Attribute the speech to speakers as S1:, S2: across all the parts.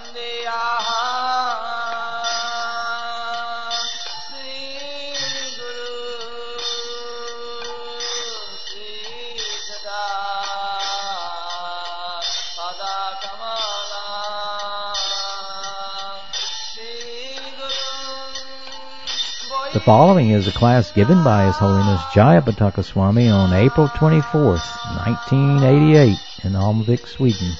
S1: The following is a class given by His Holiness Jayapataka Swami on April 24th, 1988 in Almvik, Sweden.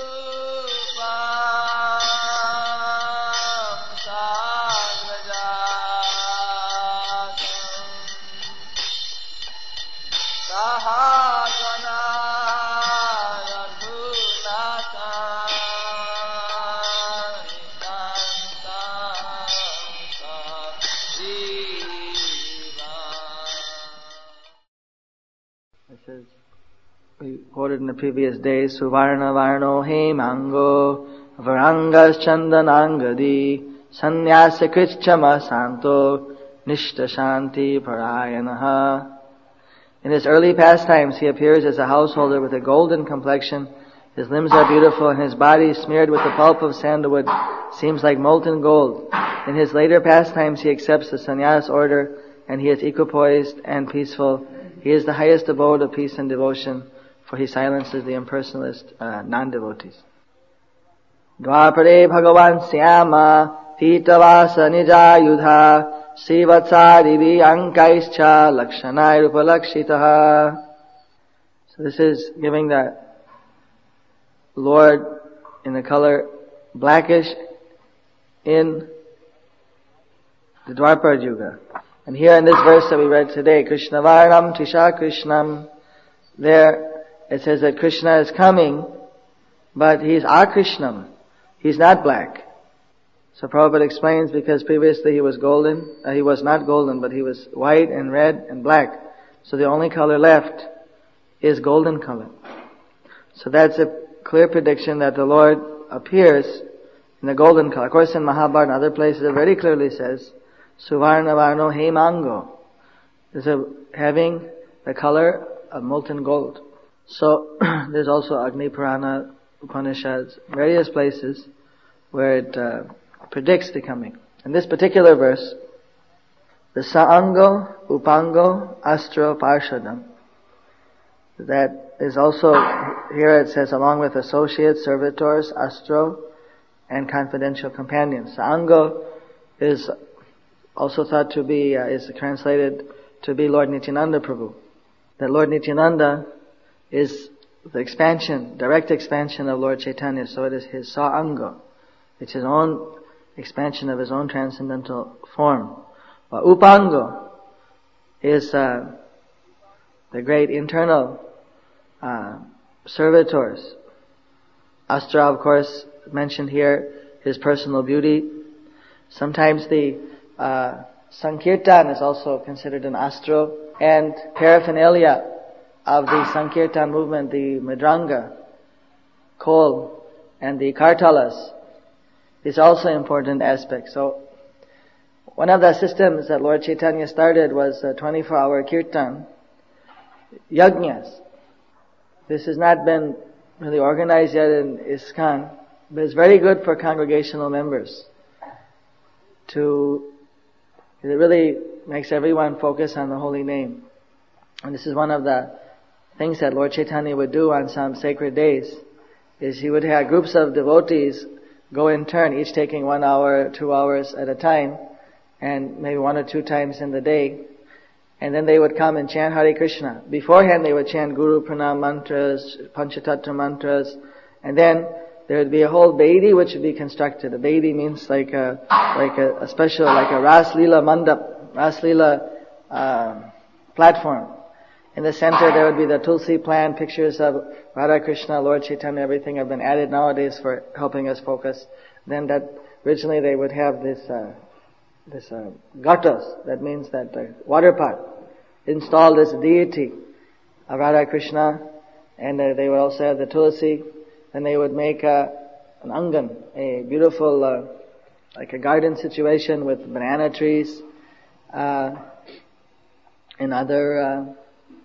S2: We quoted in the previous days, Suvarna Varno He Mango Varangas Chandanangadi Sannyasa Krichama Santo Nishta Shanti Parayanaha. In his early pastimes, he appears as a householder with a golden complexion. His limbs are beautiful and his body, smeared with the pulp of sandalwood, seems like molten gold. In his later pastimes, he accepts the sannyas order and he is equipoised and peaceful. He is the highest abode of peace and devotion, for he silences the impersonalist non-devotees. Dvapare Bhagavan Syama Pitavasa Nijayudha Srivatsadivi Ankaischa Lakshanai Rupalakshitaha. So this is giving the Lord in the color blackish in the Dwapara Yuga. And here in this verse that we read today, Krishna Varnam Tisha Krishnam, there it says that Krishna is coming, but he's Akrishnam. He's not black. So Prabhupada explains because previously he was golden, he was not golden, but he was white and red and black. So the only color left is golden color. So that's a clear prediction that the Lord appears in the golden color. Of course in Mahabharata and other places it very clearly says, Suvarna Varno Hemango. Is having the color of molten gold. So there's also Agni Purana, Upanishads, various places where it predicts the coming. In this particular verse, the Saango, Upango, Astro, Parshadam, that is also, here it says along with associates, servitors, Astro, and confidential companions. Saango is also thought to be, is translated to be Lord Nityananda Prabhu. That Lord Nityananda is the expansion, direct expansion of Lord Chaitanya, so it is his Saanga. It's his own expansion of his own transcendental form. While Upango is the great internal servitors. Astra, of course, mentioned here, his personal beauty. Sometimes the Sankirtan is also considered an astro, and paraphernalia of the Sankirtan movement, the Mridanga, Kol, and the Kartalas, is also important aspect. So, one of the systems that Lord Chaitanya started was a 24-hour kirtan, yajnas. This has not been really organized yet in ISKCON, but it's very good for congregational members. It really makes everyone focus on the holy name. And this is one of the things that Lord Chaitanya would do on some sacred days, is he would have groups of devotees go in turn, each taking 1 hour, 2 hours at a time, and maybe 1 or 2 times in the day. And then they would come and chant Hare Krishna. Beforehand they would chant Guru Pranam mantras, Panchatattva mantras, and then there would be a whole Bedi which would be constructed. A Bedi means like a special, like a Ras Leela mandap, Ras Leela platform. In the center there would be the Tulsi plant, pictures of Radha Krishna, Lord Chaitanya, everything have been added nowadays for helping us focus. Then that, originally they would have this gatas, that means that water pot, installed as a deity of Radha Krishna, and they would also have the Tulsi, and they would make an angan, a beautiful, like a garden situation with banana trees, and other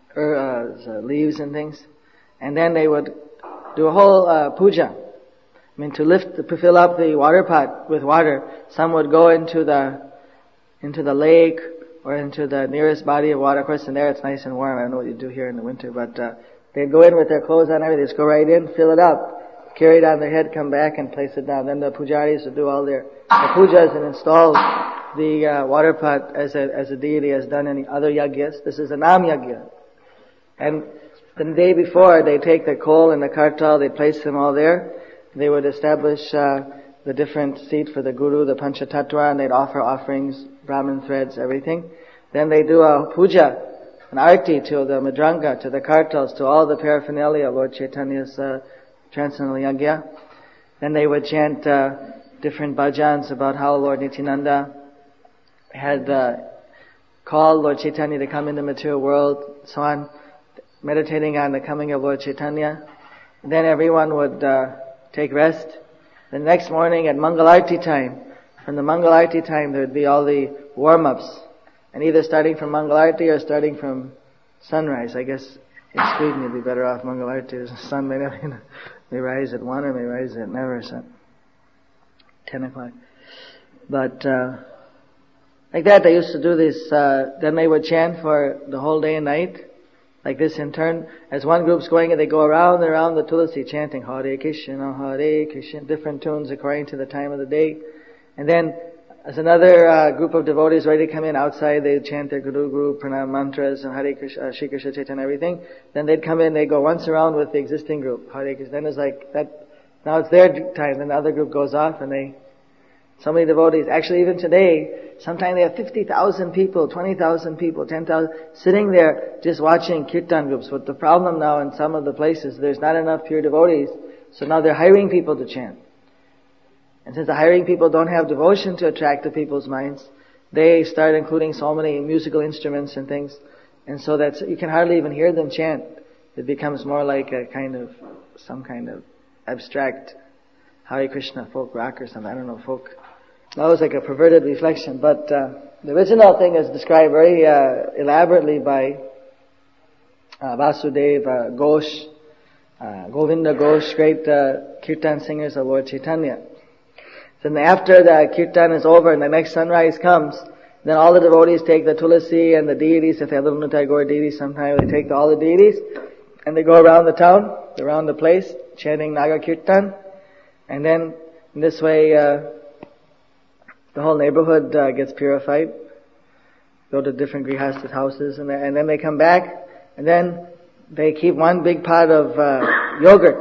S2: leaves and things. And then they would do a whole puja. to fill up the water pot with water, some would go into the lake or into the nearest body of water. Of course, in there it's nice and warm. I don't know what you do here in the winter, but they'd go in with their clothes on, everything. Just go right in, fill it up, carry it on their head, come back and place it down. Then the pujaris would do all their pujas and install the water pot as a deity has done in other yagyas. This is a nam yagya. And the day before, they take the coal and the kartal, they place them all there. They would establish the different seat for the guru, the panchatattva, and they'd offer offerings, Brahmin threads, everything. Then they do a puja, an arti to the madranga, to the kartals, to all the paraphernalia of Lord Chaitanya's transcendental yagya. Then they would chant different bhajans about how Lord Nityananda had called Lord Chaitanya to come in the material world, so on, meditating on the coming of Lord Chaitanya. Then everyone would take rest. The next morning at Mangalarti time, from the Mangalarti time there would be all the warm-ups, and either starting from Mangalarti or starting from sunrise. I guess in Sweden you'd be better off Mangalarti. The sun may rise at 1 or may rise at never, so 10 o'clock. But like that, they used to do this. Then they would chant for the whole day and night, like this in turn. As one group's going, and they go around and around the Tulasi chanting Hare Krishna, different tunes according to the time of the day. And then, as another group of devotees ready to come in outside, they chant their Guru Pranam mantras and Hare Krishna, Shri Krishna Chaitanya, everything. Then they'd come in, they go once around with the existing group, Hare Krishna. Then it's like that. Now it's their time. Then the other group goes off, and so many devotees. Actually, even today, sometimes they have 50,000 people, 20,000 people, 10,000, sitting there just watching kirtan groups. But the problem now in some of the places, there's not enough pure devotees, so now they're hiring people to chant. And since the hiring people don't have devotion to attract the people's minds, they start including so many musical instruments and things, and so that you can hardly even hear them chant. It becomes more like some kind of abstract Hare Krishna folk rock or something. I don't know, folk. That was like a perverted reflection, but the original thing is described very elaborately by Vasudeva Ghosh, Govinda Ghosh, great kirtan singers of Lord Chaitanya. Then after the kirtan is over and the next sunrise comes, then all the devotees take the tulasi and the deities, if they have little Nitai Gaur deities, sometimes they take all the deities and they go around the town, around the place, chanting Naga Kirtan, and then in this way the whole neighborhood gets purified. Go to different grihasthas' houses, and then they come back, and then they keep one big pot of yogurt.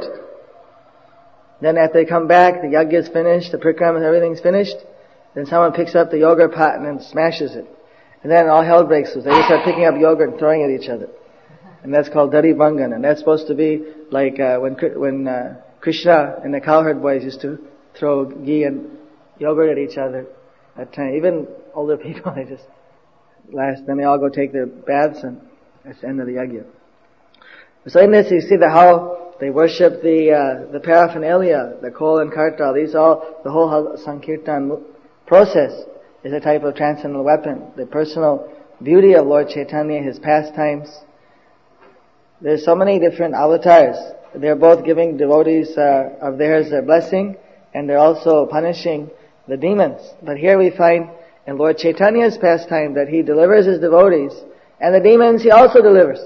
S2: Then after they come back, the yajna is finished, the prikrama, everything's finished, then someone picks up the yogurt pot and then smashes it. And then all hell breaks loose. They just start picking up yogurt and throwing it at each other. And that's called Dari Bangan. And that's supposed to be like when Krishna and the cowherd boys used to throw ghee and yogurt at each other. At time, even older people, they just then they all go take their baths, and that's the end of the yajna. So in this you see how they worship the paraphernalia, the kol and kartal. The whole Sankirtan process is a type of transcendental weapon. The personal beauty of Lord Chaitanya, His pastimes. There's so many different avatars. They're both giving devotees of theirs their blessing, and they're also punishing the demons. But here we find in Lord Chaitanya's pastime that He delivers His devotees, and the demons He also delivers.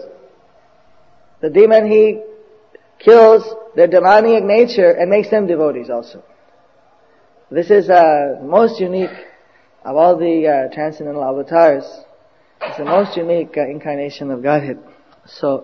S2: The demon He kills their demoniac nature and makes them devotees also. This is most unique of all the transcendental avatars. It's the most unique incarnation of Godhead. So,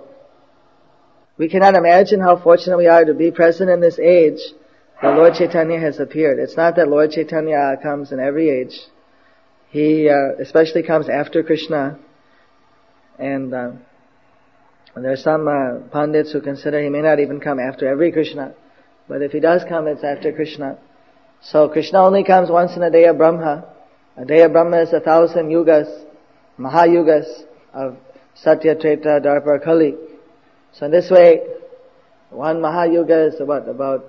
S2: we cannot imagine how fortunate we are to be present in this age that Lord Chaitanya has appeared. It's not that Lord Chaitanya comes in every age. He especially comes after Krishna. And there are some pundits who consider He may not even come after every Krishna. But if He does come, it's after Krishna. So Krishna only comes once in a day of Brahma. A day of Brahma is 1,000 yugas, Mahayugas of Satya, Treta, Dwapara, Kali. So in this way, one Mahayuga is about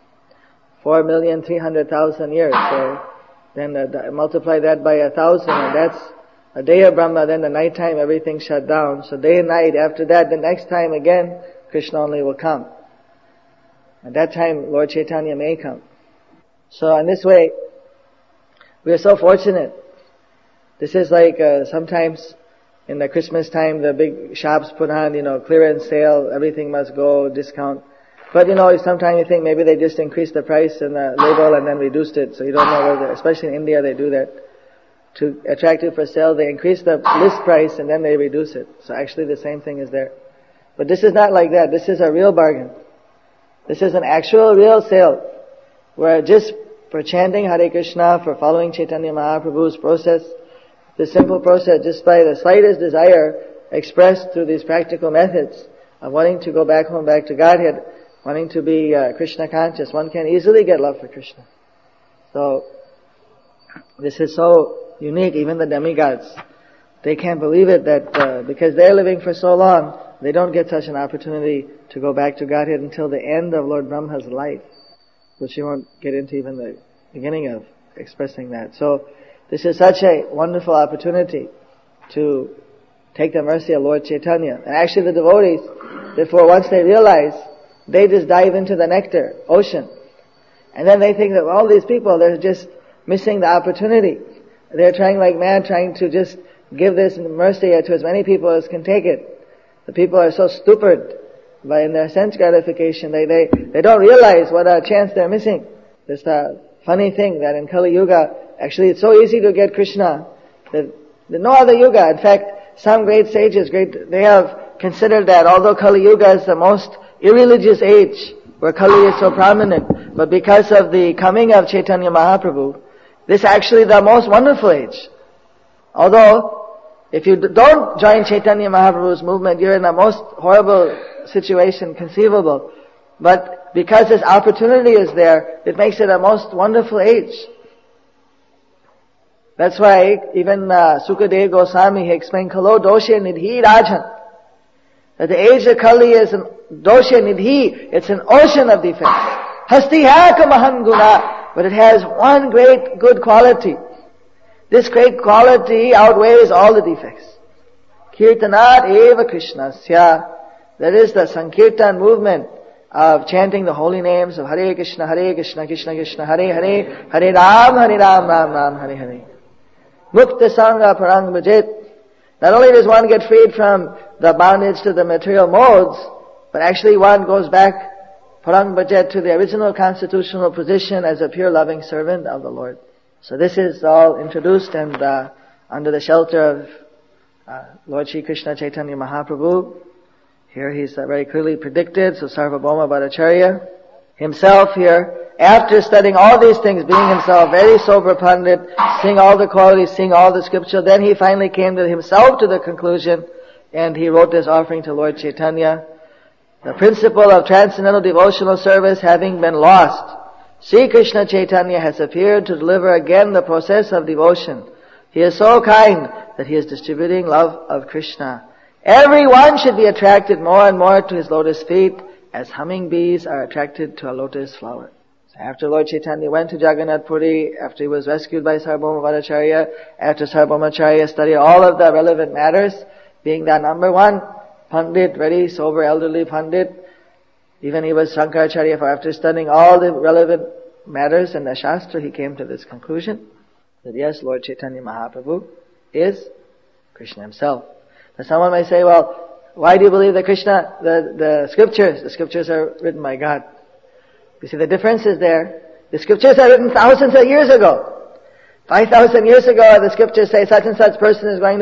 S2: 4,300,000 years. So then multiply that by 1,000, and that's a day of Brahma. Then the night time, everything shut down. So day and night. After that, the next time again, Krishna only will come. At that time, Lord Chaitanya may come. So in this way, we are so fortunate. This is like sometimes in the Christmas time, the big shops put on, clearance sale, everything must go, discount. But sometimes you think maybe they just increased the price and the label and then reduced it, so you don't know whether, especially in India they do that. To attract you for sale, they increase the list price and then they reduce it. So actually the same thing is there. But this is not like that. This is a real bargain. This is an actual real sale, where just for chanting Hare Krishna, for following Chaitanya Mahaprabhu's process, the simple process, just by the slightest desire expressed through these practical methods of wanting to go back home, back to Godhead, wanting to be Krishna conscious, one can easily get love for Krishna. So, this is so unique, even the demigods, they can't believe it that because they're living for so long, they don't get such an opportunity to go back to Godhead until the end of Lord Brahma's life, which you won't get into even the beginning of expressing that. So, this is such a wonderful opportunity to take the mercy of Lord Chaitanya. And actually the devotees, therefore once they realize, they just dive into the nectar, ocean. And then they think that all these people, they're just missing the opportunity. They're trying like mad, trying to just give this mercy to as many people as can take it. The people are so stupid by in their sense gratification, they don't realize what a chance they're missing. It's a funny thing that in Kali Yuga, actually it's so easy to get Krishna that no other yuga. In fact, some great sages, they have considered that although Kali Yuga is the most irreligious age, where Kali is so prominent, but because of the coming of Chaitanya Mahaprabhu, this is actually the most wonderful age. Although, if you don't join Chaitanya Mahaprabhu's movement, you're in the most horrible situation conceivable. But because this opportunity is there, it makes it a most wonderful age. That's why even Sukadeva Goswami, he explained, Kalo doshe nidhi rajan. That the age of Kali is an doshe nidhi, it's an ocean of defects. Hastihaka mahan guna, but it has one great good quality. This great quality outweighs all the defects. Kirtanat eva Krishnasya. That is the Sankirtan movement of chanting the holy names of Hare Krishna, Krishna Krishna, Hare Hare, Hare Ram, Ram Ram, Hare Hare. Mukta Sangha Parang Bhajit. Not only does one get freed from the bondage to the material modes, but actually one goes back Parang Bhajet to the original constitutional position as a pure loving servant of the Lord. So this is all introduced and under the shelter of Lord Shri Krishna Chaitanya Mahaprabhu. Here he's very clearly predicted, so Sarvabhauma Bhattacharya himself here, after studying all these things, being himself very sober pundit, seeing all the qualities, seeing all the scripture, then he finally came to himself to the conclusion, and he wrote this offering to Lord Chaitanya. The principle of transcendental devotional service having been lost, Sri Krishna Chaitanya has appeared to deliver again the process of devotion. He is so kind that he is distributing love of Krishna. Everyone should be attracted more and more to his lotus feet as humming bees are attracted to a lotus flower. So after Lord Chaitanya went to Jagannath Puri, after he was rescued by Sarvabhauma Bhattacharya, after Sarvabhauma Acharya studied all of the relevant matters, being the number one Pandit, very sober elderly Pandit, even he was Shankaracharya, for after studying all the relevant matters in the Shastra, he came to this conclusion that yes, Lord Chaitanya Mahaprabhu is Krishna himself. Now someone may say, well, why do you believe that Krishna, the scriptures? The scriptures are written by God. You see, the difference is there. The scriptures are written thousands of years ago. 5,000 years ago, the scriptures say such and such person is going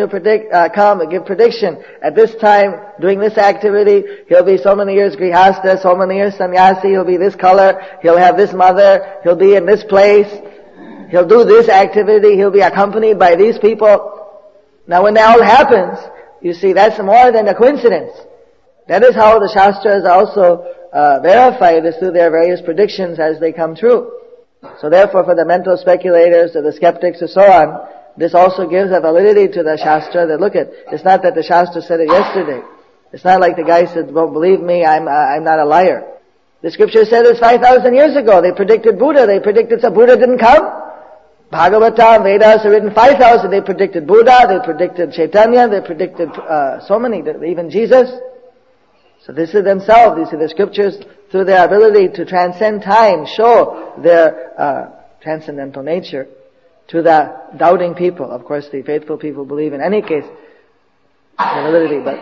S2: to give prediction. At this time, doing this activity, he'll be so many years grihastha, so many years sannyasi, he'll be this color, he'll have this mother, he'll be in this place, he'll do this activity, he'll be accompanied by these people. Now when that all happens, you see, that's more than a coincidence. That is how the Shastras also verify this through their various predictions as they come true. So therefore, for the mental speculators or the skeptics and so on, this also gives a validity to the Shastra that look at, it's not that the Shastra said it yesterday. It's not like the guy said, well, believe me, I'm not a liar. The scripture said it's 5,000 years ago. They predicted Buddha. They predicted so Buddha didn't come. Bhagavata and Vedas are written 5,000. They predicted Buddha. They predicted Chaitanya. They predicted so many, even Jesus. So this is themselves, you see, the scriptures, through their ability to transcend time, show their transcendental nature to the doubting people. Of course, the faithful people believe in any case the validity, but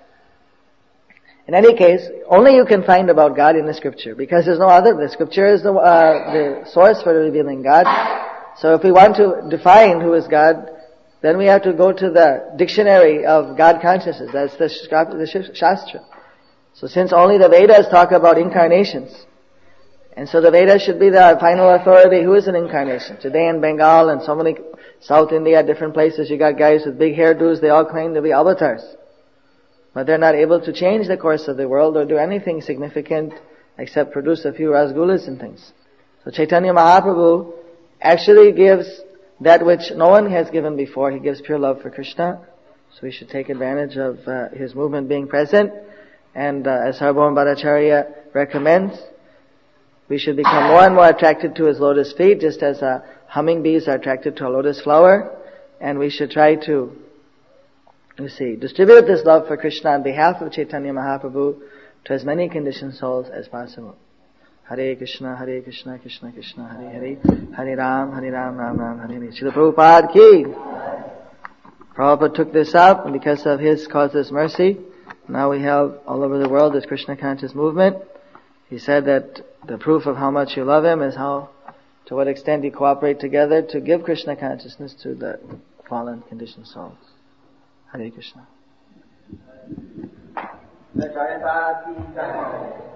S2: in any case, only you can find about God in the scripture, because there's no other. The scripture is the source for revealing God. So if we want to define who is God, then we have to go to the dictionary of God consciousness. That's the Shastra. So since only the Vedas talk about incarnations, and so the Vedas should be the final authority, who is an incarnation? Today in Bengal and so many South India, different places, you got guys with big hairdos, they all claim to be avatars. But they're not able to change the course of the world or do anything significant except produce a few rasgullas and things. So Chaitanya Mahaprabhu actually gives that which no one has given before. He gives pure love for Krishna. So we should take advantage of his movement being present. And as Sarvabhauma Bhattacharya recommends, we should become more and more attracted to his lotus feet, just as hummingbees are attracted to a lotus flower. And we should try to, distribute this love for Krishna on behalf of Chaitanya Mahaprabhu to as many conditioned souls as possible. Hare Krishna, Krishna Krishna, Hare Hare, Hare Ram, Ram Ram, Hare Hare. Srila Prabhupada ki. Prabhupada took this up, and because of his causeless mercy, now we have all over the world this Krishna conscious movement. He said that the proof of how much you love him is to what extent you cooperate together to give Krishna consciousness to the fallen conditioned souls. Hare Krishna.